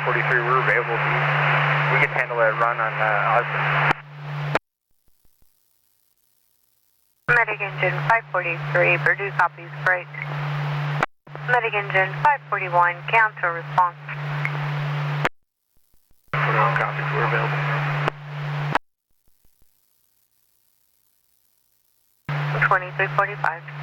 543, we're available. We can handle that run on Osborne. Medic engine 543, Purdue copies, break. Medic engine 541, counter response. 41 copies, we're available. 2345.